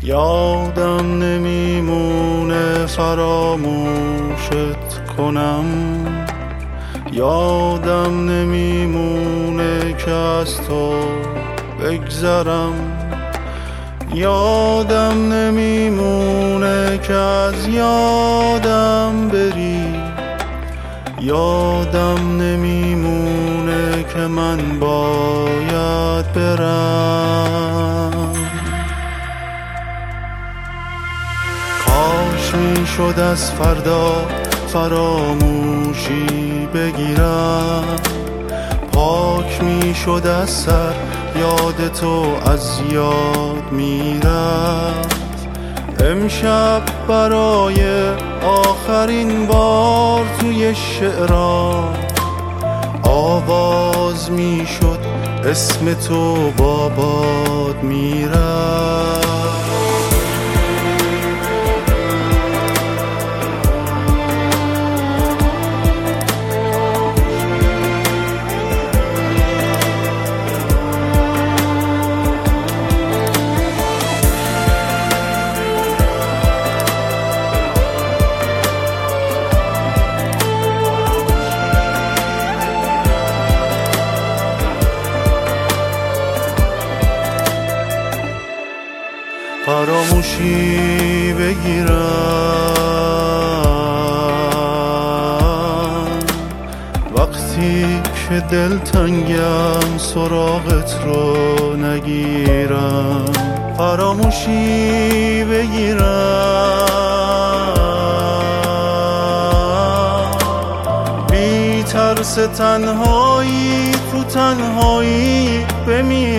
یادم نمیمونه فراموشت کنم، یادم نمیمونه که از تو بگذرم، یادم نمیمونه که از یادم بری، یادم نمیمونه که من باید برم. کاش میشد از فردا فراموشی بگیرم، پاک میشد از سر یاد تو از یاد میرفت. امشب برای آخرین بار توی شعرام آواز میشد اسم تو با باد میرفت. فراموشی بگیرم وقتی که دلتنگم سراغت رو نگیرم، فراموشی بگیرم بی ترس تنهایی تو تنهایی بمیرم.